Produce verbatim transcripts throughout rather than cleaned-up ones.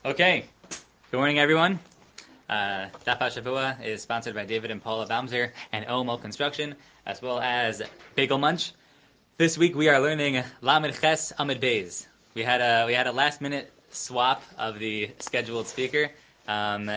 Okay. Good morning, everyone. Uh, Daf HaShavua is sponsored by David and Paula Baumzer and O M O Construction, as well as Bagel Munch. This week we are learning Lamed Ches Amid Beis. We had a we had a last minute swap of the scheduled speaker, um,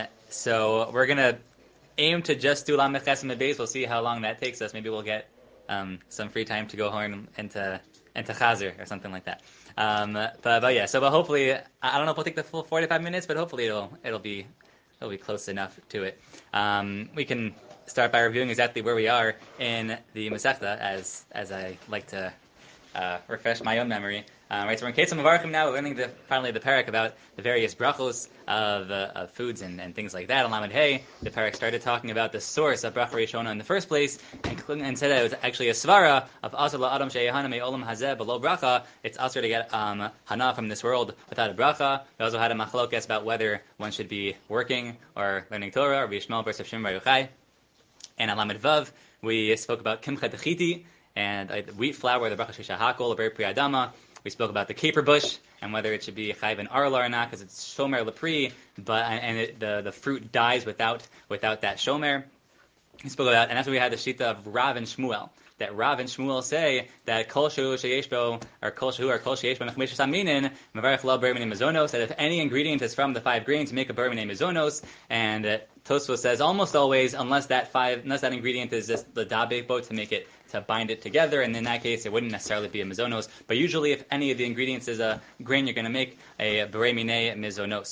so we're gonna aim to just do Lamed Ches Amid Beis. We'll see how long that takes us. Maybe we'll get um, some free time to go home into into Chazer or something like that. Um, but, but yeah, so but hopefully, I don't know if we'll take the full forty-five minutes, but hopefully it'll it'll be it'll be close enough to it. Um, we can start by reviewing exactly where we are in the Masechta, as as I like to uh, refresh my own memory. Uh, right, so we're in Ketzim Mavarchim now. We're learning the, finally the parak about the various brachos of, uh, of foods and, and things like that. On Lamed Hey, the parak started talking about the source of bracha Rishona in the first place, and, and said that it was actually a svara of asur la'adam she'yehana me'olam hazeh below bracha. It's asur to get um, hana from this world without a bracha. We also had a machlokes about whether one should be working or learning Torah or be Yishmael versus Shimon Bar Yochai. And on Lamed Vav, we spoke about kimcha dechiti and uh, wheat flour, the bracha sheshahakol, the pri adama. We spoke about the caper bush and whether it should be chayv and arla or not, because it's shomer lepri, but and it, the the fruit dies without without that shomer. We spoke about, and that's why we had the shita of Rav and Shmuel. That Rav and Shmuel say that kol shehu sheyeshbo or kol shehu or kol sheyeshbo mechmesh saminin mevarich la ber minei mezonos. That if any ingredient is from the five grains, make a ber minei mezonos. And uh, Tosfos says almost always, unless that five, unless that ingredient is just the dabek boat to make it to bind it together, and in that case it wouldn't necessarily be a mezonos. But usually, if any of the ingredients is a grain, you're going to make a ber minei mezonos.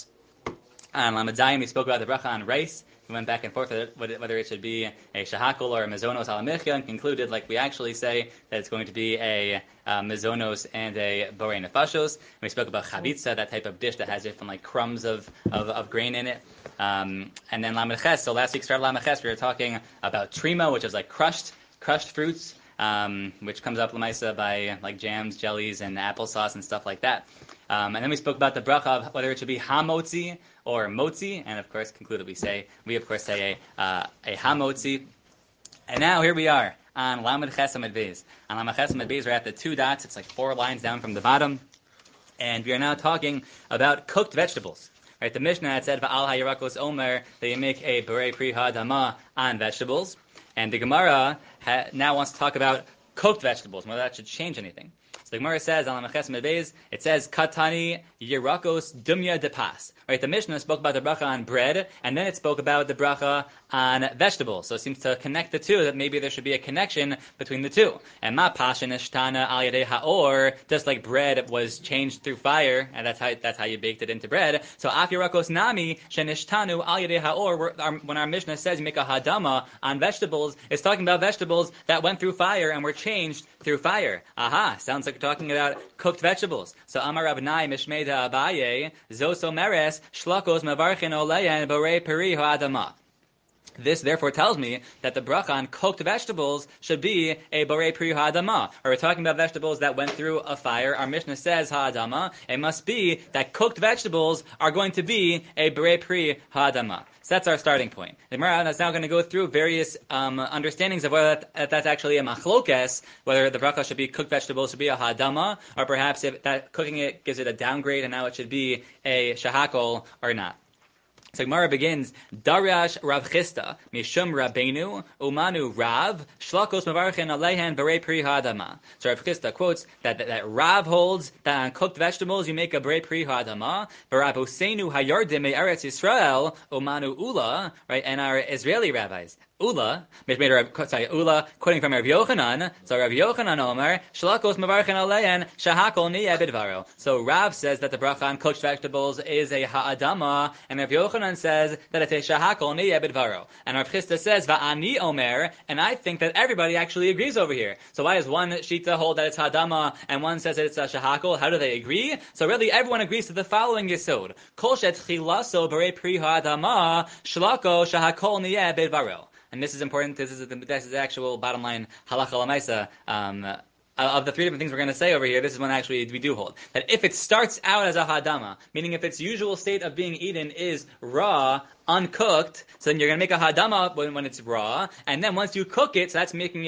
On Lamed Zayin, we spoke about the bracha on rice. We went back and forth whether it should be a shahakol or a mezonos ala michya, and concluded, like we actually say, that it's going to be a uh, mezonos and a borei nefashos. We spoke about chavitza, that type of dish that has different like crumbs of, of, of grain in it. Um, and then lamed ches. So last week started lamed ches. We were talking about trima, which is like crushed crushed fruits, um, which comes up lemaisa by like jams, jellies, and applesauce and stuff like that. Um, and then we spoke about the bracha of whether it should be hamotzi or motzi, and of course concluded we say we of course say a uh, a hamotzi. And now here we are on Lamed Ches Amid Beis. On Lamed Ches Amid Beis, we're at the two dots. It's like four lines down from the bottom, and we are now talking about cooked vegetables. Right, the Mishnah had said va'al hayirakos omer that you make a berei pri ha'adama on vegetables, and the Gemara ha- now wants to talk about cooked vegetables, whether that should change anything. So the Gemara says, on Ches Medbeis, it says, Katani Yirakos Dumya de Pas. Right, the Mishnah spoke about the bracha on bread, and then it spoke about the bracha on vegetables. So it seems to connect the two, that maybe there should be a connection between the two. And ma pashin ishtana al yadei haor, just like bread was changed through fire, and that's how that's how you baked it into bread. So af yirakos nami shenishtanu al yadei haor, when our Mishnah says you make a hadama on vegetables, it's talking about vegetables that went through fire and were changed through fire. Aha, sounds like we're talking about cooked vegetables. So Amar Rabnai Mishmeda Abaye Zoso Meres Shlakos Mavarchin Oleyan Borei Peri Ha'adama. This therefore tells me that the bracha on cooked vegetables should be a borei pri ha'adama. Or we're talking about vegetables that went through a fire. Our Mishnah says ha'adama. It must be that cooked vegetables are going to be a borei pri ha'adama. So that's our starting point. The Gemara is now going to go through various um, understandings of whether that, that's actually a machlokes, whether the bracha should be cooked vegetables, should be a ha'adama, or perhaps if that cooking it gives it a downgrade and now it should be a shahakol or not. So Gemara begins, Darash Rav Chisda, Mishum Rabbeinu, Umanu Rav, Shlakos Mavarchen Alehen Berei Pri Ha'adama. So Rav Chisda quotes that, that, that Rav holds that on cooked vegetables you make a Berei Pri Ha'adama, but Rav Hosseinu Hayardim Eretz Yisrael, Umanu Ula, right, and our Israeli rabbis, Ula, sorry, Ula, quoting from Rav Yochanan, so Rav Yochanan Omer, Shlakos Mavarchen Aleyan, Shahakol Niyeh Bidvaro. So Rav says that the bracha on cooked vegetables is a ha'adama, and Rav Yochanan says that it's a Shahakol Niyeh Bidvaro. And Rav Chisda says, Va'ani Omer, and I think that everybody actually agrees over here. So why does one Shita hold that it's ha'adama, and one says that it's a Shahakol? How do they agree? So really everyone agrees to the following Yesod. Kol Shet Chilaso Berei Pri Ha'adama, Shlako Shahakol Niyeh Bidvaro. And this is important. This is the, this is the actual bottom line halacha l'maisa. Um, of the three different things we're going to say over here, this is one actually we do hold. That if it starts out as a hadama, meaning if its usual state of being eaten is raw, uncooked, so then you're going to make a hadama when, when it's raw, and then once you cook it, so that's making it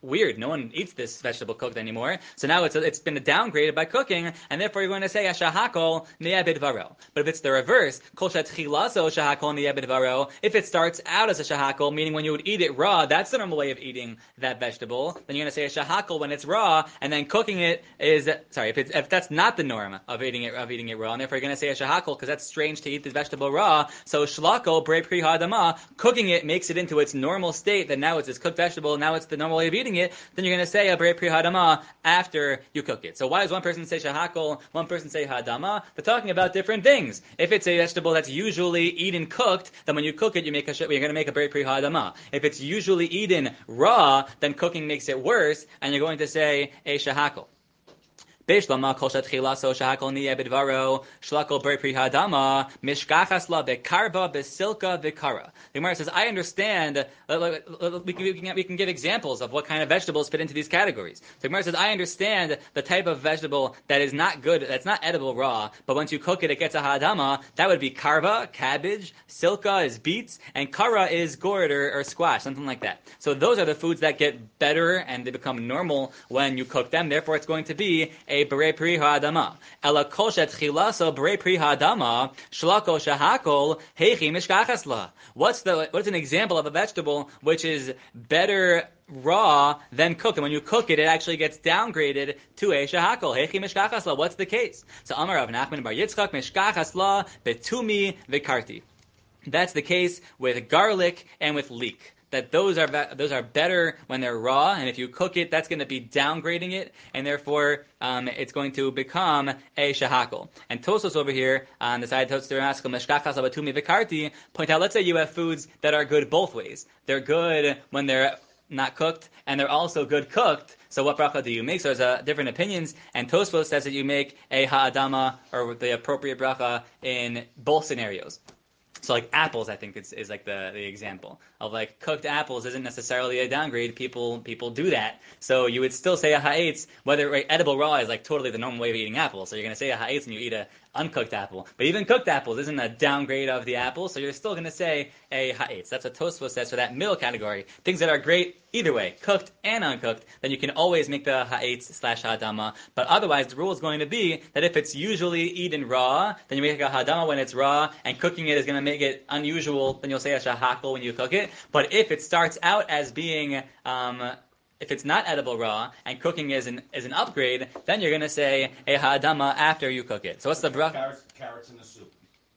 weird. No one eats this vegetable cooked anymore. So now it's it's been downgraded by cooking, and therefore you're going to say shahakol niyeh bidvaro. But if it's the reverse, kol shetchilaso shahakol niyeh bidvaro, if it starts out as a shahakol, meaning when you would eat it raw, that's the normal way of eating that vegetable, then you're going to say a shahakol when it's raw, and then cooking it is, sorry, if, it's, if that's not the norm of eating it of eating it raw, and therefore you're going to say a shahakol, because that's strange to eat this vegetable raw, so shlako bre pri hadama, cooking it makes it into its normal state, that now it's this cooked vegetable, now it's the normal way of eating it, then you're going to say a bre pri hadama after you cook it. So why does one person say shahakol, one person say hadama? They're talking about different things. If it's a vegetable that's usually eaten cooked, then when you cook it, you make a, you're going to make a bre pri hadama. If it's usually eaten raw, then cooking makes it worse, and you're going to say a shahakol. Beishlama kol shetchilaso shahakol niyeh bidvaro shlakol bre pri hadama mishkachas la bekarba besilka vikara. The Gemara says, I understand. Uh, we, can, we, can, we can give examples of what kind of vegetables fit into these categories. So the Gemara says, I understand the type of vegetable that is not good, that's not edible raw, but once you cook it, it gets a hadama. That would be karva, cabbage. Silka is beets, and kara is gourd or, or squash, something like that. So those are the foods that get better and they become normal when you cook them. Therefore, it's going to be a bere pri ha'adama. Ela kol shetchilaso bere pri ha'adama shlako shahakol heichi mishkachas la. What's the what's an example of a vegetable which is better raw than cooked? And when you cook it, it actually gets downgraded to a shahakol. Heichi mishkachas la. What's the case? So Amar Rav Nachman bar Yitzchak mishkachas la betumi vikarti. That's the case with garlic and with leek. That those are those are better when they're raw, and if you cook it, that's going to be downgrading it, and therefore um, it's going to become a shahakol. And Tosos over here on the side Tosos meshkachas abatumi vikarti point out. Let's say you have foods that are good both ways. They're good when they're not cooked, and they're also good cooked. So what bracha do you make? So there's uh, different opinions, and Tosfos says that you make a ha'adama, or the appropriate bracha, in both scenarios. So like apples, I think is, is like the, the example of like cooked apples isn't necessarily a downgrade. People people do that. So you would still say a ha'etz, whether right, edible raw is like totally the normal way of eating apples. So you're going to say a ha'etz when you eat a uncooked apple. But even cooked apples isn't a downgrade of the apple, so you're still going to say a ha'etz. That's what Tosfos says for that middle category. Things that are great either way, cooked and uncooked, then you can always make the ha'etz slash ha'adama. But otherwise, the rule is going to be that if it's usually eaten raw, then you make a ha'adama when it's raw, and cooking it is going to make it unusual, then you'll say a shahakol when you cook it. But if it starts out as being... Um, If it's not edible raw and cooking is an is an upgrade, then you're going to say a ha'adama after you cook it. So what's the bracha? Carrots, carrots in the soup.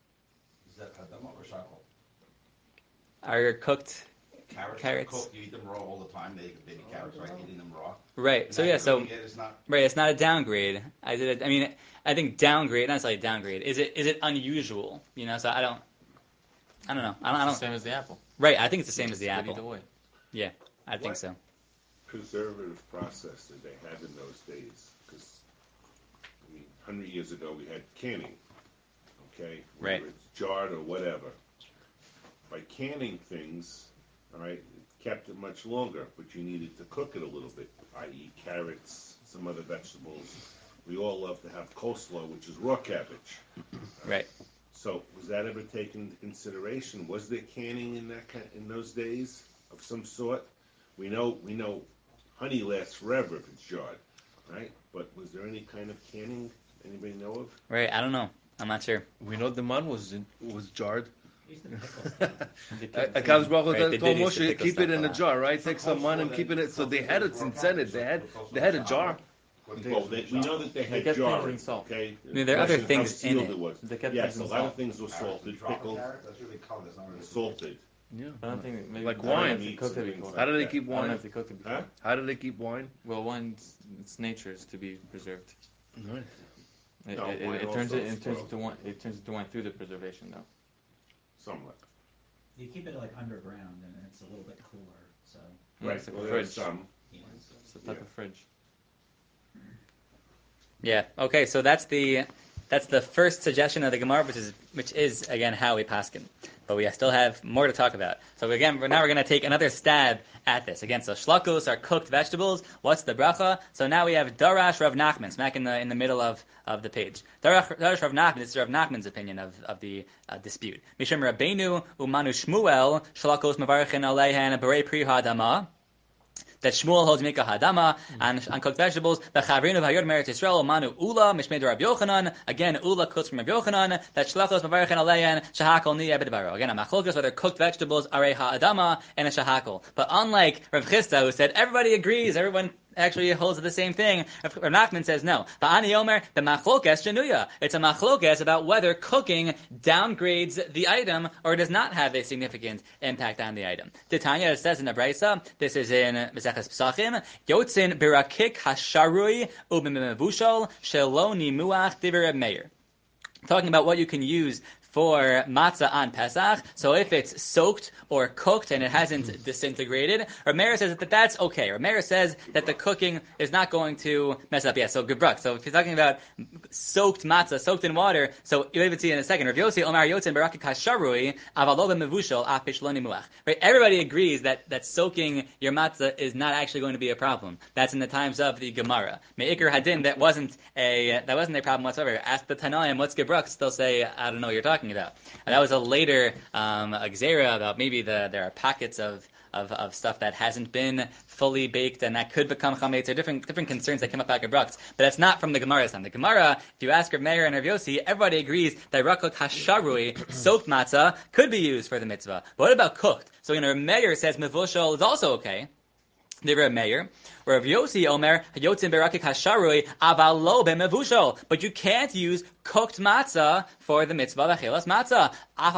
Is that ha'adama or shakol? Are cooked Carrots, carrots. Are cooked. You eat them raw all the time. They baby carrots, right? Eating them raw. Right. So Now yeah. you're So cooking it, it's not. right. It's not a downgrade. I did. I mean, I think downgrade, not necessarily downgrade. Is it is it unusual? You know. So I don't. I don't know. I don't. I don't It's the same as the apple. Right. I think it's the same as the It's apple. either way. Yeah. I think What? so. Preservative process that they had in those days, because I mean, one hundred years ago we had canning, okay, whether Right. it's jarred or whatever. By canning things, all right, it kept it much longer, but you needed to cook it a little bit, that is, carrots, some other vegetables. We all love to have coleslaw, which is raw cabbage. Right. So was that ever taken into consideration? Was there canning in that ki- in those days of some sort? We know we know. Honey lasts forever if it's jarred, right? But was there any kind of canning anybody know of? Right. I don't know. I'm not sure. We know the man was in, was jarred. They Akadosh Baruch Hu Right, they told did use the Moshe, pickle keep it stuff in a a lot. jar, right? Take some man and keep it. So they had it in Senate. They had they had a jar. Well, they, we know that they They had kept things jarred, in salt. okay? I mean, there are other The question is things how in sealed it. was. They kept Yes, things a in lot of salt. things were salted, pickled, Carrot, that's really colored. That's not really salted. Yeah. I don't think maybe Like I don't know wine. if they cooked it before. How do they keep I don't know wine? if they cooked it before. Huh? How do they keep wine? Well, wine's its nature is to be preserved. Right. It, No, it, it, wine it turns also it, it turns spoils. into wine. It turns into wine through the preservation, though. Somewhat. You keep it like underground and it's a little bit cooler, so. Yeah, Right, it's like well, a there's fridge. some. you know, It's a type Yeah. of fridge. Yeah. Okay. So that's the that's the first suggestion of the Gemara, which is which is again how we paskin. But we still have more to talk about. So again, now we're going to take another stab at this. Again, so shlakos are cooked vegetables. What's the bracha? So now we have Darash Rav Nachman, smack in the in the middle of, of the page. Darash, Darash Rav Nachman, this is Rav Nachman's opinion of, of the uh, dispute. Mishum Rabbeinu umanu Shmuel shlakos mevarchen aleihen berei pri ha'adama. that Shmuel holds Mika Hadama on, on cooked vegetables. The Chavrinu V'Hayod Meretz Yisrael Manu Ula Mishmei Rabbi Yochanan. Again, Ula cooks from Rabbi Yochanan. That Shlachos Mavarchen Aleyan Shahakol Ni Ebedbaro. Again, a machlokas whether cooked vegetables are a ha'adama and a shahakol. But unlike Rav Chisda, who said everybody agrees, everyone actually holds to the same thing, Rav Nachman says no. Ba'ani Omer, the machlokas shenuya. It's a machlokas about whether cooking downgrades the item or does not have a significant impact on the item. Titania says in the Brisa, this is in Maseches Pesachim, Yotzin birakik hasharui ubimimevushol shelo nimuach divrei Reb Meir. Talking about what you can use for matzah on Pesach. So if it's soaked or cooked and it hasn't disintegrated, Rav Meir says that that's okay. Rav Meir says that the cooking is not going to mess up. Yeah, so gebruk. So if you're talking about soaked matzah, soaked in water, so you'll even see in a second. Rav Yossi Omar Yotzin Barakik Hasharui Avalo B'Mevushal Af Pishlo Nimuach. Right? Everybody agrees that, that soaking your matzah is not actually going to be a problem. That's in the times of the Gemara. Me'ikr Hadin, that wasn't a that wasn't a problem whatsoever. Ask the Tanaim what's gebruk. They'll say, I don't know what you're talking about. And that was a later um, Gzera about maybe the there are pockets of, of, of stuff that hasn't been fully baked and that could become chametz. There are different different concerns that come up at Gebrux, but that's not from the Gemara's time. The Gemara, if you ask Rav Meir and Rav Yossi, everybody agrees that rakok hasharui, soaked matzah, could be used for the mitzvah. But what about cooked? So you know, Rav Meir says mevushal is also okay. The Rav Meir, Rav Yossi Omer Yotzin Berakik Hasharui Avalo B'Mevushal, but you can't use cooked matzah for the mitzvah of achilas matzah.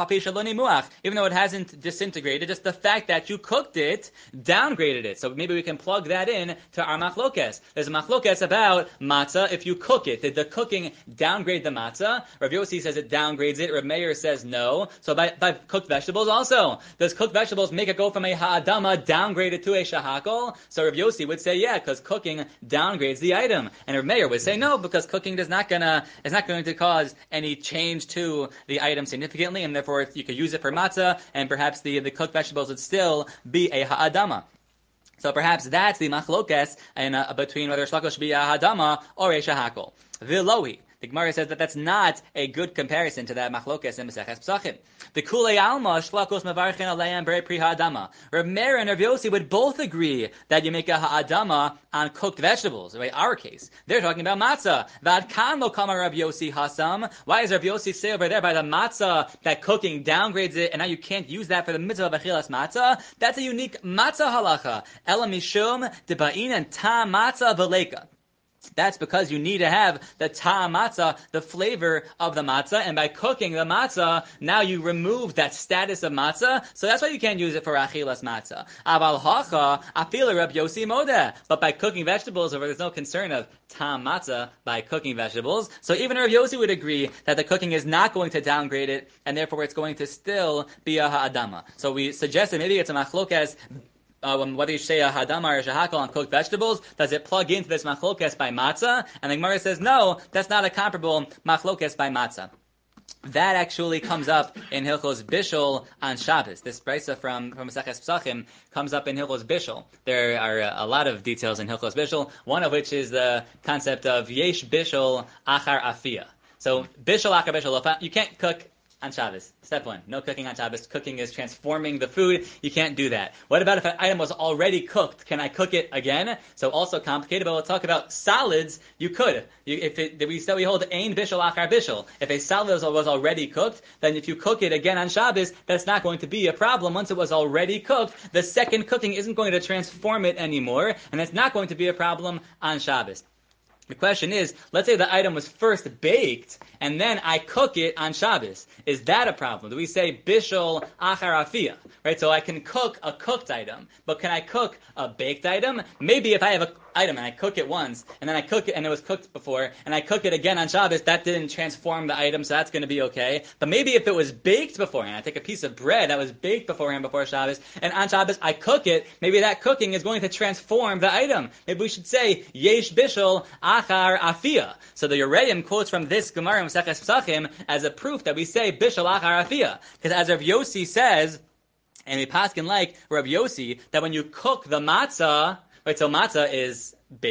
Even though it hasn't disintegrated, just the fact that you cooked it downgraded it. So maybe we can plug that in to our machlokes. There's a machlokes about matzah if you cook it. Did the cooking downgrade the matzah? Rav Yossi says it downgrades it. Rav Meir says no. So by, by cooked vegetables also, does cooked vegetables make it go from a ha'adama downgraded to a shahakol? So Rav Yossi would say yeah, because cooking downgrades the item, and Rav Meir would say no, because cooking does not gonna is not going to cause any change to the item significantly, and therefore you could use it for matzah, and perhaps the, the cooked vegetables would still be a ha'adama. So perhaps that's the machlokes in, uh, between whether shlako should be a ha'adama or a shahakol. V'lohi. The Gemara says that that's not a good comparison to that machlokes in Maseches Pesachim. The kulei alma shlakos mevarchen aleim b'rei pri ha'adama. Rav Meir and Rav Yossi would both agree that you make a ha'adama on cooked vegetables. Right? Our case, they're talking about matzah. Vad kan lo kama Rav Yossi hasam. Why is Rav Yossi say over there by the matzah that cooking downgrades it, and now you can't use that for the mitzvah of achilas matzah? That's a unique matzah halacha. Ela mishum deba'in and ta matzah v'leika. That's because you need to have the ta'am matzah, the flavor of the matzah, and by cooking the matzah, now you remove that status of matzah, so that's why you can't use it for achilas matzah. Aval hacha, afil Rab Yossi modeh. But by cooking vegetables, there's no concern of ta'am matzah by cooking vegetables, so even Rab Yossi would agree that the cooking is not going to downgrade it, and therefore it's going to still be a ha'adama. So we suggested maybe it's a machlokes. Uh, whether you say a hadama or a shahakal on cooked vegetables, does it plug into this machlokes by matzah? And the Gemara says, no, that's not a comparable machlokes by matzah. That actually comes up in Hilchos Bishul on Shabbos. This brisa from, from Maseches Pesachim comes up in Hilchos Bishul. There are a lot of details in Hilchos Bishul, one of which is the concept of Yesh Bishul Achar Afiyah. So, Bishul Achar Bishul, you can't cook on Shabbos. Step one, no cooking on Shabbos. Cooking is transforming the food. You can't do that. What about if an item was already cooked? Can I cook it again? So also complicated, but we'll talk about salads. You could. You, if it, we said we hold ein bishul achar bishul. If a salad was, was already cooked, then if you cook it again on Shabbos, that's not going to be a problem. Once it was already cooked, the second cooking isn't going to transform it anymore, and it's not going to be a problem on Shabbos. The question is, let's say the item was first baked, and then I cook it on Shabbos. Is that a problem? Do we say bishul achar afiyah? Right, so I can cook a cooked item, but can I cook a baked item? Maybe if I have an item and I cook it once, and then I cook it, and it was cooked before, and I cook it again on Shabbos, that didn't transform the item, so that's going to be okay. But maybe if it was baked beforehand, I take a piece of bread that was baked beforehand before Shabbos, and on Shabbos I cook it, maybe that cooking is going to transform the item. Maybe we should say, yesh bishul achar afiyah. So the Yoreim quotes from this Gemara in Maseches Pesachim as a proof that we say bishul achar afiyah. Because as Rav Yossi says, and we paskin like Rav Yossi, that when you cook the matzah, right, so matzah is baked,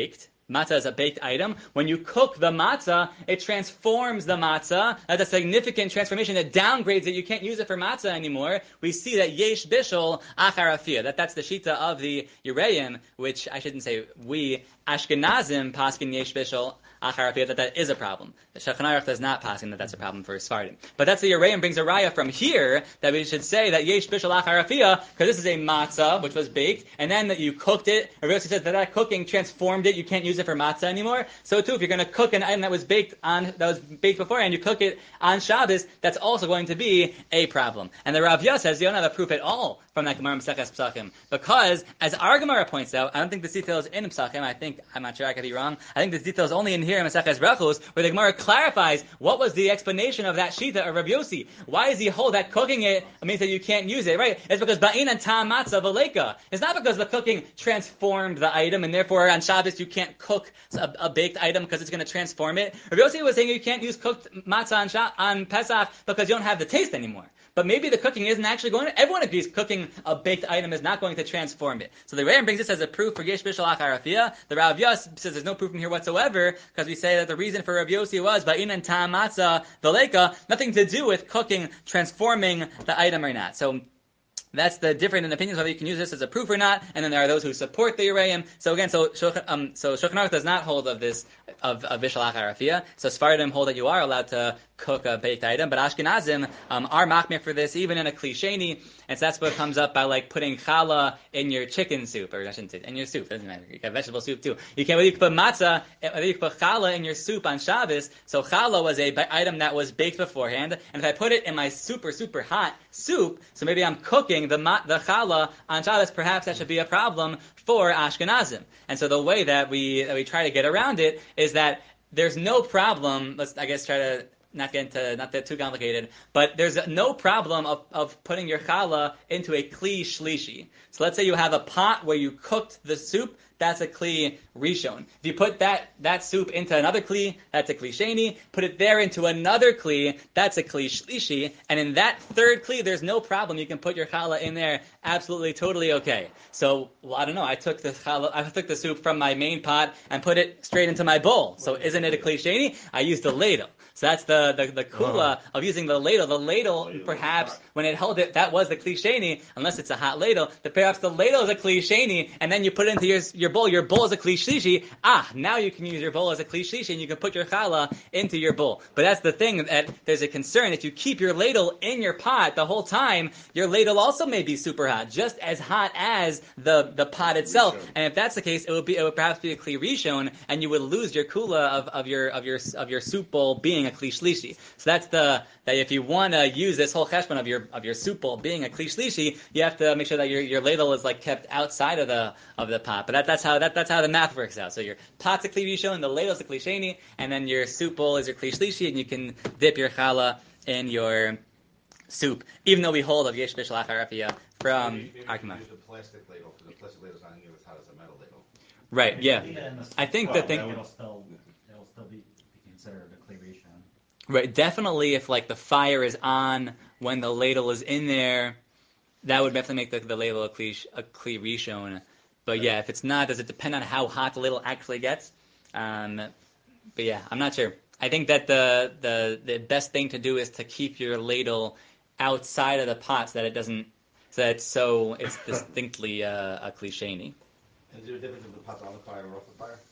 matzah is a baked item. When you cook the matzah, it transforms the matzah. That's a significant transformation. It downgrades it. You can't use it for matzah anymore. We see that yesh bishul achar afia. That that's the shita of the Yereim, which I shouldn't say we Ashkenazim paskin yesh bishul achar afia, that that is a problem. The Shulchan Aruch does not paskin that that's a problem for Sfardim. But that's the Yereim brings a raya from here that we should say that yesh bishul achar afia, because this is a matzah which was baked, and then that you cooked it. Rabbi Yossi says that that cooking transformed it. You can't use it for matzah anymore. So too, if you're going to cook an item that was baked on that was baked before and you cook it on Shabbos, that's also going to be a problem. And the Rav Yah says you don't have a proof at all from that Gemara Maseches Pesachim, because as our Gemara points out, I don't think this detail is in Pesachim. I think I'm not sure, I could be wrong. I think this detail is only in here in Maseches Brachos, where the Gemara clarifies what was the explanation of that shita of Rav Yossi. Why does he hold that cooking it means that you can't use it? Right? It's because ba'in and tam matzah v'leika. It's not because the cooking transformed the item, and therefore on Shabbos you can't cook a, a baked item because it's going to transform it. Rav Yossi was saying you can't use cooked matzah on, Sha- on Pesach because you don't have the taste anymore. But maybe the cooking isn't actually going to, everyone agrees cooking a baked item is not going to transform it. So the Ram brings this as a proof for Yesh Bishul Achar Afiyah. The Rav Yos says there's no proof in here whatsoever, because we say that the reason for Rav Yossi was Ba'in and Tam Matzah Veleka, nothing to do with cooking transforming the item or not. So that's the different in opinions whether you can use this as a proof or not. And then there are those who support the Yereim. So again, so um, so Shulchan Aruch does not hold of this of, of Bishul Achar Afiyah. So Sfardim hold that you are allowed to cook a baked item, but Ashkenazim um, are machmir for this, even in a klisheni, and so that's what comes up by like putting challah in your chicken soup, or I shouldn't say in your soup. Doesn't matter. You got vegetable soup too. You can whether you can put matzah, whether you can put challah in your soup on Shabbos. So challah was a item that was baked beforehand, and if I put it in my super super hot soup, so maybe I'm cooking the ma- the challah on Shabbos, perhaps that should be a problem for Ashkenazim. And so the way that we that we try to get around it is that there's no problem. Let's I guess try to not get into, not that too complicated, but there's no problem of, of putting your challah into a kli shlishi. So let's say you have a pot where you cooked the soup, that's a kli rishon. If you put that, that soup into another kli, that's a kli sheni. Put it there into another kli, that's a kli shlishi. And in that third kli, there's no problem. You can put your challah in there, absolutely, totally okay. So, well, I don't know, I took the challah, I took the soup from my main pot and put it straight into my bowl. So isn't it a kli sheni? I used the ladle. So that's the, the, the kula uh-huh. of using the ladle. The ladle, ladle perhaps, when it held it, that was the kli sheni, unless it's a hot ladle, that perhaps the ladle is a kli sheni, and then you put it into your, your bowl, your bowl is a kli shlishi. Ah, now you can use your bowl as a kli shlishi, and you can put your challah into your bowl. But that's the thing, that there's a concern, if you keep your ladle in your pot the whole time, your ladle also may be super hot, just as hot as the, the pot itself. And if that's the case, it would be, it would perhaps be a kli rishon, and you would lose your kula of, of your, of your, of your soup bowl being a kli shlishi. So that's the, that if you want to use this whole cheshbon of your, of your soup bowl being a kli shlishi, you have to make sure that your, your ladle is like kept outside of the, of the pot. But that, that's how, that, that's how the math works out. So your pot's a kli rishon, the ladle's a kli sheni, and then your soup bowl is your kli shlishi, and you can dip your challah in your soup. Even though we hold of yesh bishul achar afiyah from Arkema. Use the plastic ladle, because the plastic ladle's not near as hot as a metal ladle. Right, yeah. I think well, the thing... It'll still, it'll still be, be considered a kli rishon. Right, definitely if like the fire is on when the ladle is in there, that would definitely make the, the ladle a kli, a kli rishon. But yeah, if it's not, does it depend on how hot the ladle actually gets? Um, but yeah, I'm not sure. I think that the, the the best thing to do is to keep your ladle outside of the pot so that it doesn't, so that it's so it's distinctly uh, a kli sheni. Is there a difference if the pot's on the fire or off the fire?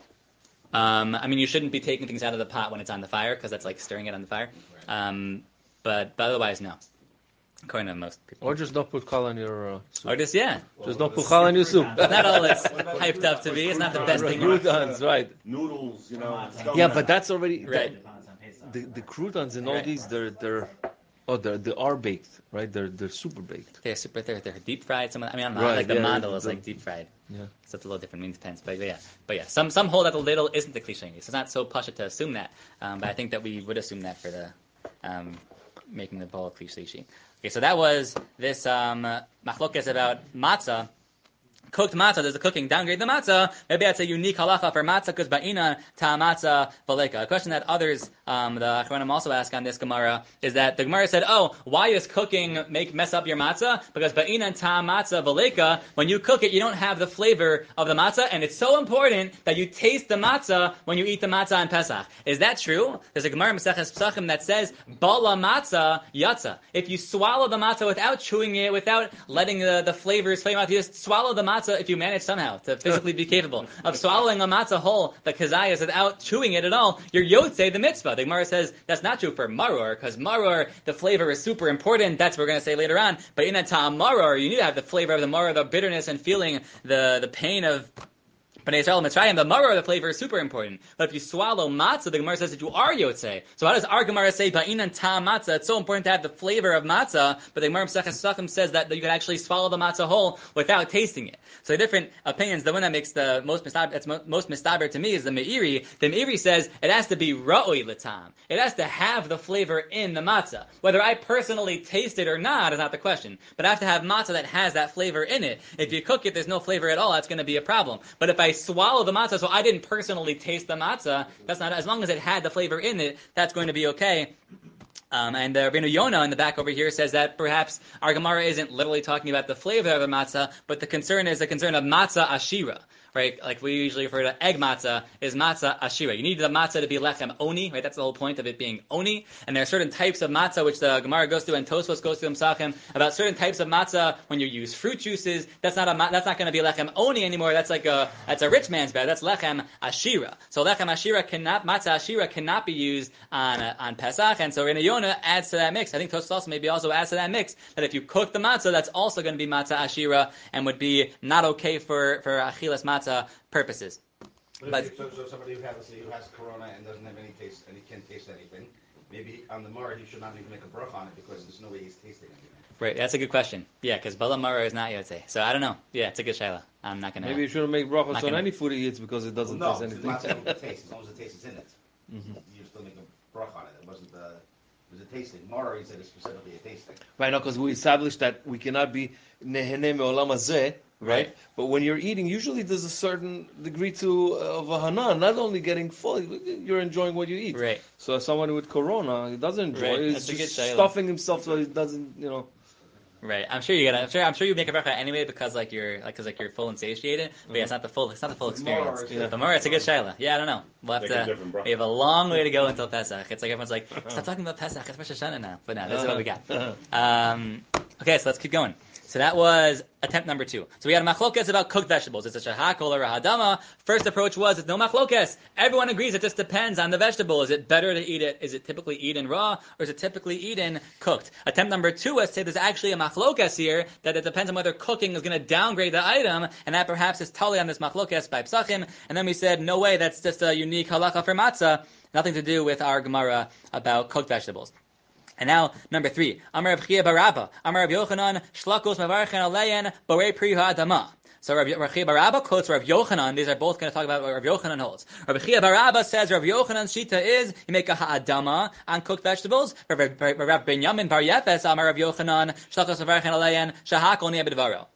Um, I mean, you shouldn't be taking things out of the pot when it's on the fire, because that's like stirring it on the fire. Um, but, but otherwise, no. According to most people. Or just don't put challah in your uh, soup. Or just, yeah. Just don't put challah in your soup. It's not all it's hyped up to be. It's not the best thing. Croutons, right. Noodles, you know. Yeah, but that's already... Right. The, the croutons and all Right. these, they're... they're Oh, they're, they are baked, right? They're they're super baked. They're super, they're, they're deep fried. Some, I mean, I'm not, Right, like the yeah, mandel is the- like deep fried. Yeah. So it's a little different. Means depends. But yeah, but yeah, some some hold that the ladle isn't the kli sheni. So it's not so pasha to assume that. Um, but I think that we would assume that for the um, making the bowl of kli shlishi. Okay, so that was this um, machlokas about matzah. cooked matzah, does the cooking downgrade the matzah? Maybe that's a unique halacha for matzah, because ba'ina ta matzah valeka. A question that others, um, the Achronim also ask on this Gemara, is that the Gemara said, oh, why does cooking make mess up your matzah? Because ba'ina ta matzah valeka, when you cook it, you don't have the flavor of the matzah, and it's so important that you taste the matzah when you eat the matzah on Pesach. Is that true? There's a Gemara in Maseches Pesachim that says, bala matzah yatza. If you swallow the matzah without chewing it, without letting the, the flavors flame out, you just swallow the matzah. If you manage somehow to physically be capable of swallowing a matzah whole, the kazayas, without chewing it at all, you're yotzei the mitzvah. The Gemara says that's not true for maror, because maror, the flavor is super important. That's what we're going to say later on. But in a ta'am maror, you need to have the flavor of the maror, the bitterness, and feeling the, the pain of Bnei Yisrael Mitzrayim. The maror, the flavor, is super important. But if you swallow matzah, the Gemara says that you are yotzei. So how does our Gemara say ba'inan ta'am matzah? It's so important to have the flavor of matzah, but the Gemara in Maseches Pesachim says that, that you can actually swallow the matzah whole without tasting it. So different opinions. The one that makes the most mistaber, that's mo- most mistaber to me is the Meiri. The Meiri says it has to be ra'oi l'tam. It has to have the flavor in the matzah. Whether I personally taste it or not is not the question. But I have to have matzah that has that flavor in it. If you cook it, there's no flavor at all. That's going to be a problem. But if I swallow the matzah, so I didn't personally taste the matzah, that's not, as long as it had the flavor in it, that's going to be okay. Um, and uh, Rabbeinu Yonah in the back over here says that perhaps our Gemara isn't literally talking about the flavor of the matzah, but the concern is the concern of matzah ashira. Right, like we usually refer to egg matzah, is matzah ashira. You need the matzah to be lechem oni, right? That's the whole point of it being oni. And there are certain types of matzah which the Gemara goes through and Tosfos goes through Mesachim about certain types of matzah. When you use fruit juices, that's not a that's not going to be lechem oni anymore. That's like a that's a rich man's bread. That's lechem ashira. So lechem ashira cannot matzah ashira cannot be used on uh, on Pesach. And so Rabbeinu Yonah adds to that mix. I think Tosfos also maybe also adds to that mix that if you cook the matzah, that's also going to be matzah ashira and would be not okay for for achilas matzah purposes. But, But- if you, so, so somebody who has, who has corona and doesn't have any taste, and he can't taste anything, maybe on the Mara he should not even make a bracha on it because there's no way he's tasting anything. Right, that's a good question. Yeah, because Bala Mara is not Yotzei. So I don't know. Yeah, it's a good shayla. I'm not gonna. Maybe you shouldn't make brachas Not on gonna- any food he eats because it doesn't well, taste no, anything. it's not the taste. As long as the taste is in it, Mhm. you still make a bracha on it. It wasn't the. It was a tasting. Mara, he said, is specifically a tasting. Right now, because we established that we cannot be neheneh me'olam hazeh, right? Right. But when you're eating, usually there's a certain degree to uh, of a hana, not only getting full, you're enjoying what you eat. Right. So someone with corona, he doesn't enjoy Right, it. He's that's a good just shayla. stuffing himself so he doesn't, you know. Right. I'm sure you gotta. I'm sure. I'm sure you make a bracha anyway because like you're like because like you're full and satiated. But yeah, it's not the full. It's not the full experience. Mara, yeah. The Mara, it's a good shayla. Yeah, I don't know. We'll have Make a to. different bracha. We have a long way to go until Pesach. It's like everyone's like, stop talking about Pesach. It's Rosh Hashanah now. But no, this is what we got. Um, okay, so let's keep going. So that was attempt number two. So we had a machlokes about cooked vegetables. It's a shahakol or a hadama. First approach was it's no machlokes. Everyone agrees it just depends on the vegetable. Is it better to eat it? Is it typically eaten raw or is it typically eaten cooked? Attempt number two was to say there's actually a machlokes here that it depends on whether cooking is going to downgrade the item, and that perhaps is totally on this machlokes by Psachim. And then we said no way, that's just a unique halacha for matzah, nothing to do with our Gemara about cooked vegetables. And now, number three. Amar Rav Chia Barabba. Amar Rav Yochanan, Shlakos Mavarchen Aleyen, Borei Pri Ha'adama. So Rav Chia Barabba quotes Rav Yochanan. These are both going to talk about what Rav Yochanan holds. Rav Chia Barabba says Rav Yochanan's shita is you make a ha'adama on cooked vegetables. Rav Binyamin Bar Yefes, Amar Rav Yochanan, Shlakos Mavarchen Aleyen, Shahakol Ni'abedvaro.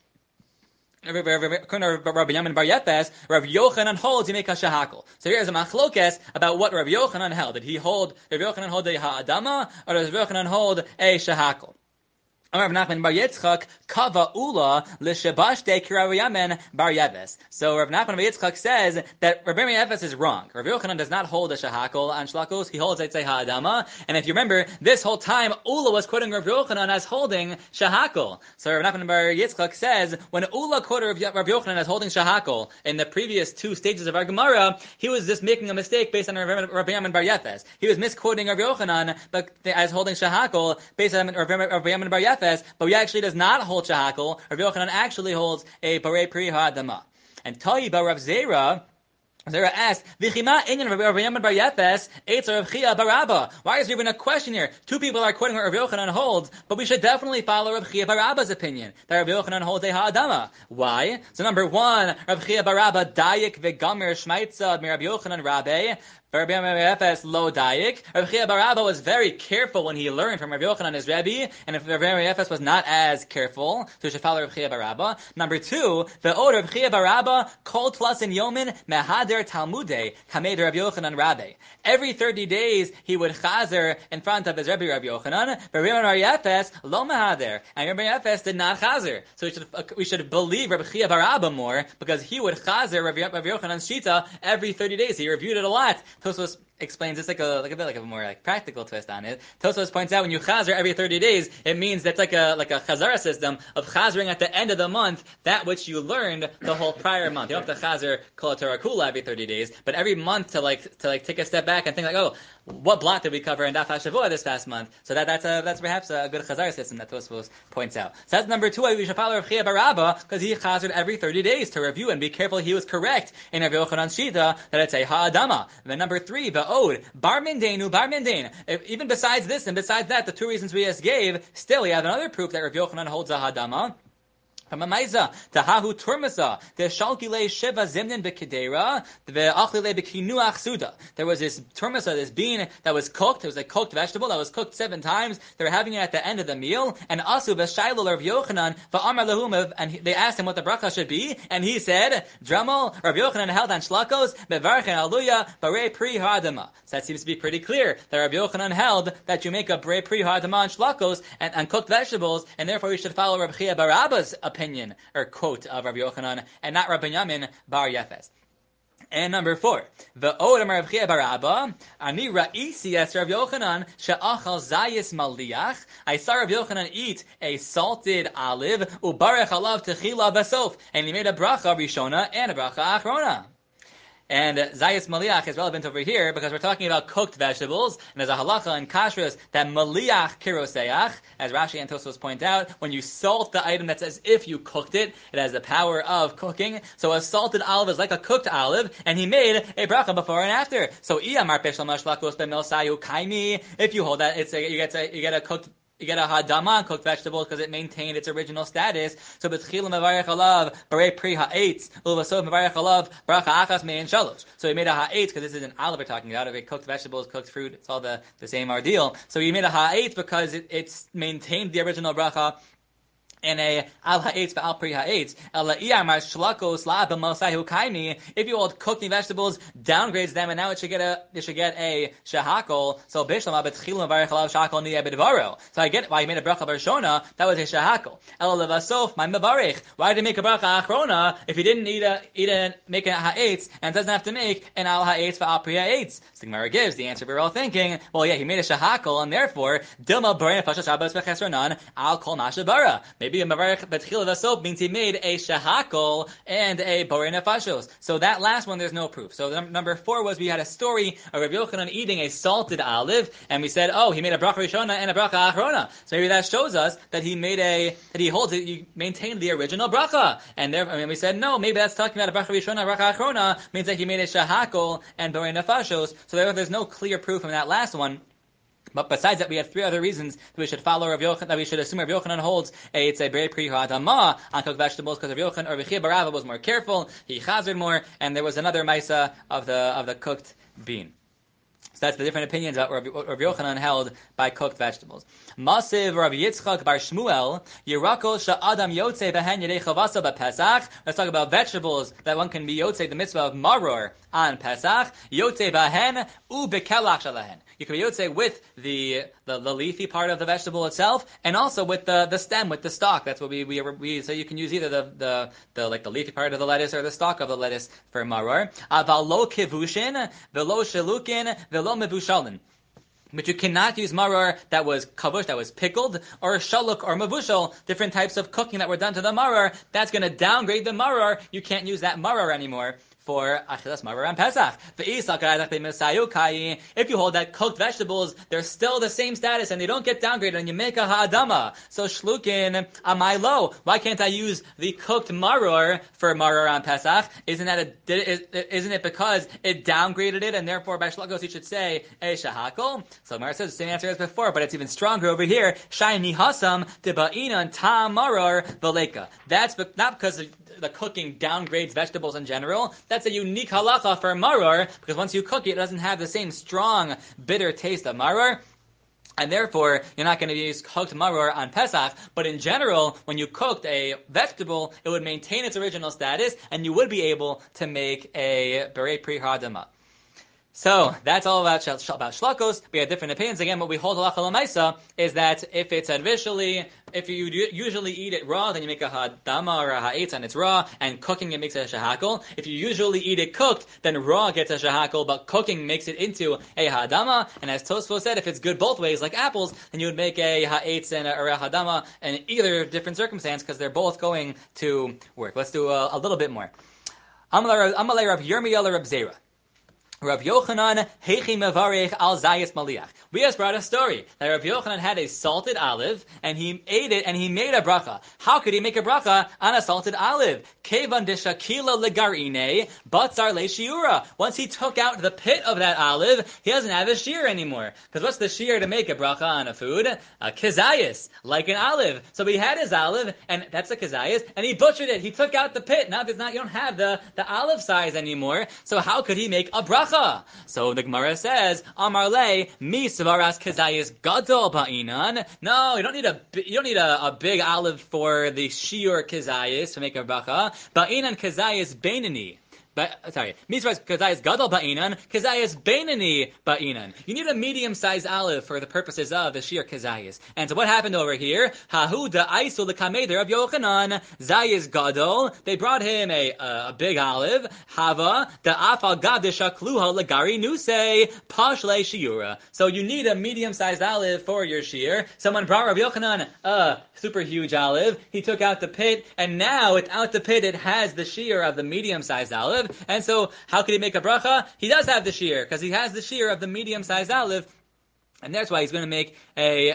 According to Rabbi Yamin Bar Yefes, Rav Yochanan holds you make a shahakol. So here's a machlokes about what Rav Yochanan held. Did he hold, Rav Yochanan hold a ha'adama, or does Rav Yochanan hold a shahakol? Rav Nachman Bar Yitzchak kava ula l'shebashte ki Rav Yamin Bar Yefes. So Rav Nachman Bar Yitzchak says that Rav Yamin Bar Yefes is wrong. Rav Yochanan does not hold a shahakol on shlakos. He holds a ha'adama. And if you remember, this whole time Ula was quoting Rav Yochanan as holding shahakol. So Rav Nachman Bar Yitzchak says when Ula quoted Rav Yochanan as holding shahakol in the previous two stages of our Gemara, he was just making a mistake based on Rav Yamin Bar Yefes. He was misquoting Rav Yochanan but as holding shahakol based on Rav Yamin Bar Yefes. But he actually does not hold shahakol. Rav Yochanan actually holds a Borei Pri Ha'adama. And Tayi Bar Rav Zera, Zera asked, "V'chima inyan Rav Yamin Bar Yefes, Eitzer Rav Chia Barabba." Why is there even a question here? Two people are quoting what Rav Yochanan holds, but we should definitely follow Rav Chia Barabba's opinion that Rav Yochanan holds a ha'adama. Why? So number one, Rav Chia Barabba Dayik V'Gamer Shmaitzad Mi Rav Yochanan Rabbe Rabbi Efes lo dayik. Rabbi Chia bar Abba was very careful when he learned from Rabbi Yochanan his Rebbe, and if Rabbi Efes was not as careful, so he should follow Rabbi Chia bar Abba. Number two, the old Rabbi Chia bar Abba kol tlas in yomin mehader talmudei kamed Rabbi Yochanan Rabbi. Every thirty days he would chazer in front of his Rebbe Rabbi Yochanan, but Rabbi Efes lo mehader, and Rabbi Efes did not chazer. So we should we should believe Rabbi Chia bar Abba more because he would chazer Rabbi, Rabbi Yochanan's shita every thirty days. He reviewed it a lot. Tosfos explains this like a like a bit like a more like practical twist on it. Tosfos points out when you chazer every thirty days, it means that's like a like a chazara system of chazering at the end of the month that which you learned the whole prior month. You don't have to chazer kol Torah kula every thirty days, but every month to like to like take a step back and think like, oh, what block did we cover in Daf HaShavua this past month? So that that's a that's perhaps a good chazara system that Tosfos points out. So that's number two. We should follow Rav Chia bar Abba because he chazered every thirty days to review and be careful he was correct in Rav Yochanan's shita that it's a ha'adama. And then number three, the ode bar mindeinu bar mindein. Even besides this and besides that, the two reasons we just gave, still we have another proof that Rav Yochanan holds a ha'adama. From a maiza, tahahu turmasa, the shalkile shiva zimnin bekedera, the achlile bekinuach suda. There was this turmasa, this bean that was cooked. It was a cooked vegetable that was cooked seven times. They were having it at the end of the meal. And asu v'shaylo Rav Yochanan va'amar lahum, and they asked him what the bracha should be, and he said, "Dremel." Rav Yochanan held on shlakos bevarchen aluya bare pri ha'adama. So that seems to be pretty clear that Rav Yochanan held that you make a bare pri ha'adama on shlakos and, and cooked vegetables, and therefore we should follow Rav Chia bar Abba's opinion. Opinion or quote of Rabbi Yochanan and not Rabbi Yamin bar Yefes. And number four, the Odam Rav Chia bar Abba, Ani Ra'isi es Rav Yochanan she'achal zayis maliach. I saw Rav Yochanan eat a salted olive ubarech alav techila v'sof, and he made a bracha rishona and a bracha achrona. And Zayis Maliach is relevant over here because we're talking about cooked vegetables, and there's a halacha in kashrus that Maliach kiroseach, as Rashi and Tosfos point out, when you salt the item that's as if you cooked it, it has the power of cooking. So a salted olive is like a cooked olive, and he made a bracha before and after. So Iyamar Peshal Mashlakos Bemil Sayu Kaimi, if you hold that, it's a, you get a, you get a cooked You get a hadama on cooked vegetables because it maintained its original status. So b'tchilim mevarech alav barei pri ha'etz ulvasov mevarech alav bracha achas mein shalosh. So he made a ha'etz because this is an olive we're talking about. If it cooked vegetables, cooked fruit, it's all the, the same ordeal. So he made a ha'etz because it, it's maintained the original bracha. And a al ha'etz v'al pri ha'etz ela iyamar shlakos la'abel mosayu kaimi. If you hold cooking vegetables, downgrades them, and now it should get a it should get a shahakol. So bishlam abetchilim varich alav shahakol niyeh b'dvaro. So I get why he made a bracha b'rishona. That was a shahakol. Ela levasof my mevarich. Why did he make a bracha achrona if he didn't eat a eat a make a ha'etz and doesn't have to make an al ha'etz v'al pri ha'etz? So the Gemara gives the answer we're all thinking. Well, yeah, he made a shahakol, and therefore dilma b'rein pashas shabbos v'chesronan al kol mashabara. Maybe a Mavarech Betchila Vasop means he made a Shahakol and a Borei Nefashos. So that last one, there's no proof. So the, number four was we had a story of Rabbi Yochanan eating a salted olive, and we said, oh, he made a Bracha Rishona and a Bracha Achrona. So maybe that shows us that he made a, that he holds it, he maintained the original Bracha. And there, I mean, we said, no, maybe that's talking about a Bracha Rishona, Bracha Achrona, means that he made a Shahakol and Borei Nefashos. So there, there's no clear proof in that last one. But besides that, we have three other reasons that we should follow Rav Yochanan, that we should assume Rav Yochanan holds a, it's a berei pri ha'adama on cooked vegetables, because Rav Yochanan or Rav Chia bar Abba was more careful, he chazered more, and there was another maisa of the of the cooked bean. So that's the different opinions that Rav Yochanan held by cooked vegetables. Masiv Rav Yitzchak bar Shmuel, Yirakol sha'adam yotzei behen yedei chavasa b'Pesach. Let's talk about vegetables that one can be yotzei, the mitzvah of maror on Pesach. Yotzei behen u bekelach shalahen. You can be yotzei with the, the the leafy part of the vegetable itself, and also with the, the stem, with the stalk. That's what we, we we so you can use either the, the the like the leafy part of the lettuce or the stalk of the lettuce for maror. Aval lo kivushin velo shelukin velo mevushalin. But you cannot use maror that was kavush, that was pickled, or shaluk or mavushal, different types of cooking that were done to the maror. That's going to downgrade the maror. You can't use that maror anymore for achilas maror and Pesach. If you hold that cooked vegetables, they're still the same status and they don't get downgraded, and you make a ha'adama. So shlukin amaylo. Why can't I use the cooked maror for maror on Pesach? Isn't that a, isn't it because it downgraded it, and therefore by shlagos you should say a shahakol? So Mara says the same answer as before, but it's even stronger over here. Shayni hasam tibainan tam maror veleka. That's not because the cooking downgrades vegetables in general. That's that's a unique halacha for maror, because once you cook it, it doesn't have the same strong, bitter taste of maror. And therefore, you're not going to use cooked maror on Pesach. But in general, when you cooked a vegetable, it would maintain its original status, and you would be able to make a berei pri hadama. So that's all about sh- about shlakos. We have different opinions. Again, what we hold halacha l'maisa is that if it's initially, if you do usually eat it raw, then you make a hadama or a ha'etz and it's raw, and cooking it makes it a shahakol. If you usually eat it cooked, then raw gets a shahakol, but cooking makes it into a hadama. And as Tosfos said, if it's good both ways, like apples, then you would make a ha'etz and a, or a hadama in either different circumstance because they're both going to work. Let's do a, a little bit more. Amalei Rav Yirmiyah Rav Zera. Rav Yochanan Hechi Mevarech Al Zayis Maliach. We just brought a story that Rav Yochanan had a salted olive and he ate it and he made a bracha. How could he make a bracha on a salted olive? Kevan deshakila legarine batzar leishiura. Once he took out the pit of that olive, he doesn't have a shear anymore. Because what's the shear to make a bracha on a food? A kizayis, like an olive. So he had his olive, and that's a kizayis, and he butchered it. He took out the pit. Now there's not, you don't have the, the olive size anymore. So how could he make a bracha? So the Gemara says, Amar le mi svaras kazayis gadol ba'inan. No, you don't need a you don't need a, a big olive for the shiur kazayis to make a bracha. Ba'inan kazayis beinani. But, sorry, Mizras Kazayas Gadol Ba'inan, Kazayas Bainani Ba'inan. You need a medium-sized olive for the purposes of the Shir Kazayas. And so what happened over here? Hahu da Aisul the Kameder of Yochanan, Zayas Gadol. They brought him a, a, a big olive. Hava, the Afal Gadisha Kluha Lagari Nuse, Pashle Shiura. So you need a medium-sized olive for your Shir. Someone brought Rav Yochanan a super huge olive. He took out the pit, and now without the pit, it has the Shir of the medium-sized olive. And so, how could he make a bracha? He does have the shear, because he has the shear of the medium-sized olive, and that's why he's going to make a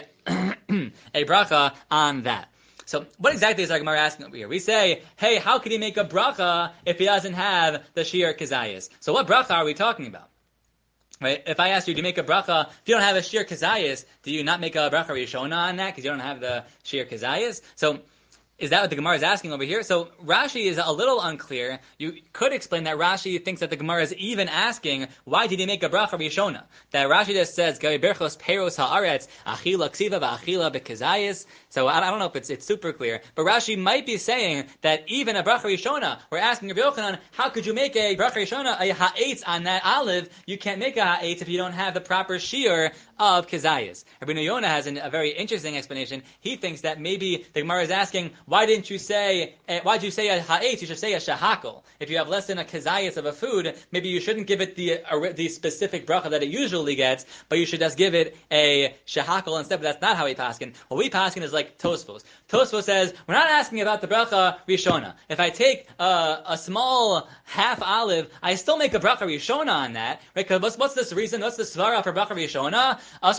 a bracha on that. So, what exactly is our Gemara asking over here? We say, hey, how could he make a bracha if he doesn't have the shear kazayas? So, what bracha are we talking about? Right? If I ask you, do you make a bracha, if you don't have a shear kazayas, do you not make a bracha rishona on that, because you don't have the shear kazayas? So, is that what the Gemara is asking over here? So Rashi is a little unclear. You could explain that Rashi thinks that the Gemara is even asking, why did he make a bracha rishona? That Rashi just says, Gabi berchos peros haaretz, achila ksiva v'achila bekazayis. So I don't know if it's it's super clear, but Rashi might be saying that even a bracha rishona, we're asking Rabbi Yochanan, how could you make a bracha rishona, a ha'etz on that olive? You can't make a ha'etz if you don't have the proper shear of kazayis. Rabbi Yonah has an, a very interesting explanation. He thinks that maybe the Gemara is asking, why didn't you say, uh, why did you say a ha'etz? You should say a shahakol. If you have less than a kazayis of a food, maybe you shouldn't give it the uh, the specific bracha that it usually gets, but you should just give it a shahakol instead. But that's not how we paskin. What we paskin is like Tosfos. Tosfos says, we're not asking about the bracha rishona. If I take uh, a small half olive, I still make a bracha rishona on that, right? Because what's, what's this reason? What's the svara for bracha rishona?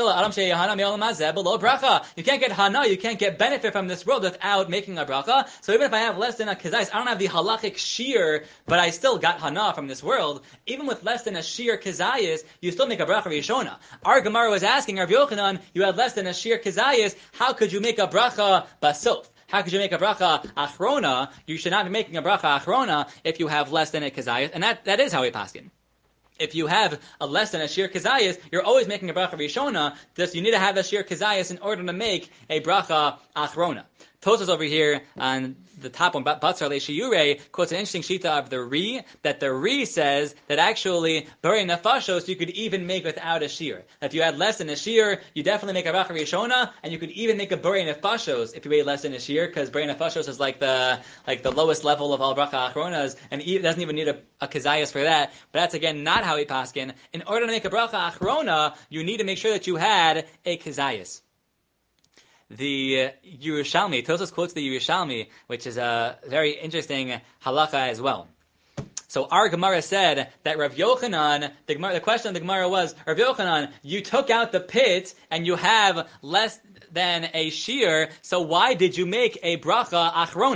You can't get hana, you can't get benefit from this world without making a bracha. So even if I have less than a kazayis, I don't have the halachic shear, but I still got hana from this world. Even with less than a shear kazayis, you still make a bracha rishona. Our Gemara was asking Rav Yochanan, you had less than a shear kazayis, how could you make a bracha basof? How could you make a bracha achrona? You should not be making a bracha achrona if you have less than a kazayis, and that, that is how we paskin. If you have a less than a shir kazayas, you're always making a bracha rishona. Thus, you need to have a shir kazayas in order to make a bracha achrona. Tosas over here on the top one, Batzar Leishiyure, quotes an interesting shita of the Ri, that the Ri says that actually, Bari Nefashos, you could even make without a shir. If you had less than a shir, you definitely make a bracha rishona, and you could even make a Bari Nefashos if you weigh less than a shir, because Bari Nefashos is like the like the lowest level of all bracha achronas, and it doesn't even need a, a kazayas for that. But that's again not how we paskin. In order to make a bracha achrona, you need to make sure that you had a kazayas. The Yerushalmi, Tosas quotes the Yerushalmi, which is a very interesting halacha as well. So our Gemara said that Rav Yochanan, the, Gemara, the question of the Gemara was, Rav Yochanan, you took out the pit and you have less than a shear, so why did you make a bracha achrona?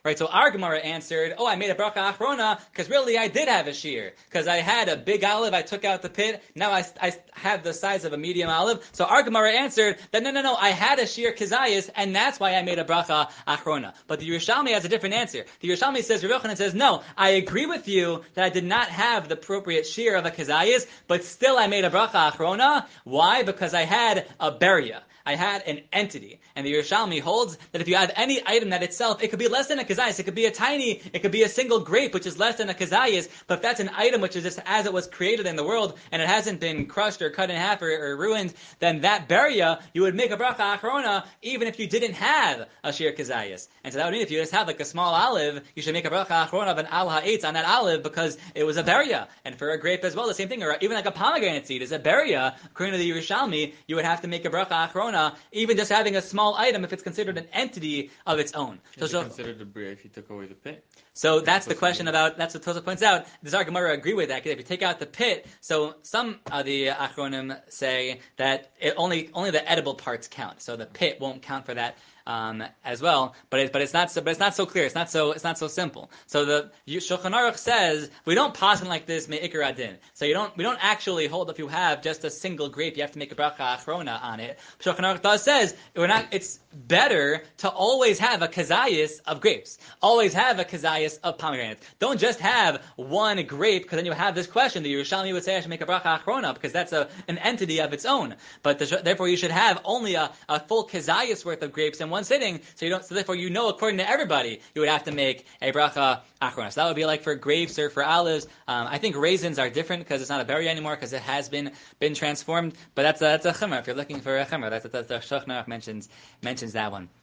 right? So our Gemara answered, oh, I made a bracha achrona because really I did have a shear because I had a big olive, I took out the pit, now I, I have the size of a medium olive. So our Gemara answered that no, no, no, I had a shear kazayas and that's why I made a bracha achrona. But the Yerushalmi has a different answer. The Yerushalmi says, Rav Yochanan says, no, I agree with you that I did not have the appropriate shear of a kazayas, but still I made a bracha achrona. Why? Because I had a beria. I had an entity. And the Yerushalmi holds that if you have any item that itself, it could be less than a kazayas, it could be a tiny, it could be a single grape, which is less than a kazayas, but if that's an item which is just as it was created in the world, and it hasn't been crushed or cut in half or, or ruined, then that beria, you would make a bracha achrona, even if you didn't have a sheer kazayas. And so that would mean if you just have like a small olive, you should make a bracha achrona of an al ha'etz on that olive, because it was a beria. And for a grape as well, the same thing, or even like a pomegranate seed is a beria, according to the Yerushalmi, you would have to make a bracha achrona, even just having a small item if it's considered an entity of its own. So, Is it so, considered a bria if you took away the pit? so that's the question about, that's what Tosafot points out. Does our Gemara agree with that? Because if you take out the pit, so some of the Achronim say that it only only the edible parts count. So the pit won't count for that um, as well. But it, but it's not so but it's not so clear. It's not so it's not so simple. So the Shulchan Aruch says we don't pass like this me'ikar adin. So you don't we don't actually hold if you have just a single grape you have to make a bracha achrona on it. Shulchan Aruch does says we're not. It's better to always have a kazayas of grapes. Always have a kazayas of pomegranates. Don't just have one grape, because then you have this question. The Yerushalmi would say I should make a bracha achrona because that's a an entity of its own. But the, therefore you should have only a, a full kazayas worth of grapes in one sitting. So you don't. So therefore you know according to everybody you would have to make a bracha achrona. So that would be like for grapes or for olives. Um, I think raisins are different because it's not a berry anymore because it has been been transformed. But that's a, that's a chumrah. If you're looking for a chumrah, that's what the Shulchan Aruch mentions mentions that one.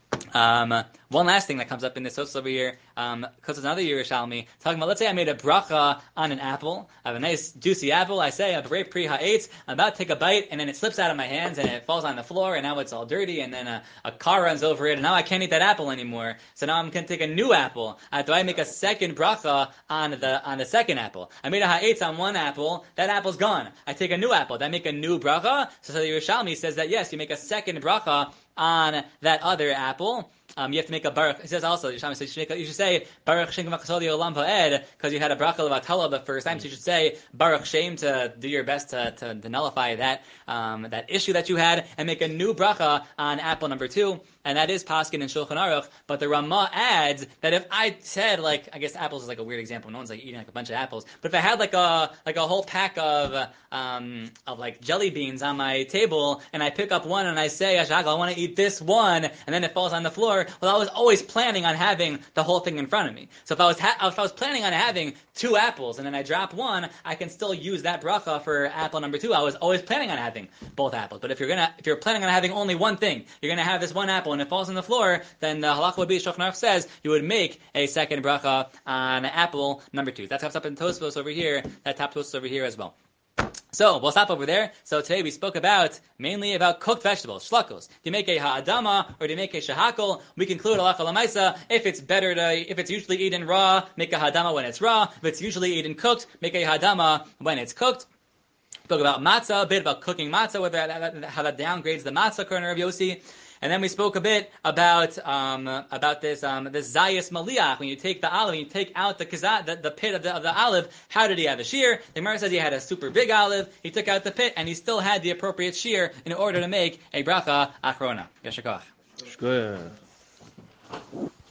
Um, one last thing that comes up in this Tosfos over here, um, because it's another Yerushalmi, talking about, let's say I made a bracha on an apple. I have a nice juicy apple. I say, a great pri ha'etz. I'm about to take a bite, and then it slips out of my hands, and it falls on the floor, and now it's all dirty, and then a, a car runs over it, and now I can't eat that apple anymore. So now I'm going to take a new apple. Uh, do I make a second bracha on the on the second apple? I made a ha'etz on one apple. That apple's gone. I take a new apple. Do I make a new bracha? So, so the Yerushalmi says that, yes, you make a second bracha on that other apple. Um, you have to make a baruch. It says also, Yerushalmi says you should, make a, you should say baruch shem v'chasodi olam va'ed, because you had a bracha levatala the first time. So you should say baruch shem to do your best to, to, to nullify that um, that issue that you had, and make a new bracha on apple number two. And that is Paskin and Shulchan Aruch. But the Ramah adds that if I said, like, I guess apples is like a weird example. No one's like eating like a bunch of apples. But if I had like a like a whole pack of um, of like jelly beans on my table, and I pick up one and I say, Ashag, I want to eat this one, and then it falls on the floor. Well, I was always planning on having the whole thing in front of me. So if I was ha- if I was planning on having two apples and then I drop one, I can still use that bracha for apple number two. I was always planning on having both apples. But if you're gonna if you're planning on having only one thing, you're gonna have this one apple and it falls on the floor, then the halacha would be, Shulchan Aruch says, you would make a second bracha on apple number two. That comes up in Tosfos over here. That top Tosfos over here as well. So, we'll stop over there. So today we spoke about, mainly about cooked vegetables, shlakos. Do you make a ha'adama, or do you make a shahakol? We conclude, halacha l'maisa, if it's better to, if it's usually eaten raw, make a ha'adama when it's raw. If it's usually eaten cooked, make a ha'adama when it's cooked. Spoke about matzah, a bit about cooking matzah, whether that, how that downgrades the matzah corner of Yossi. And then we spoke a bit about um, about this um, this zayis maliach. When you take the olive, when you take out the kazat, the, the pit of the, of the olive, how did he have a shear? The Gemara says he had a super big olive. He took out the pit, and he still had the appropriate shear in order to make a bracha achrona. Yashar koach. Shkoyach.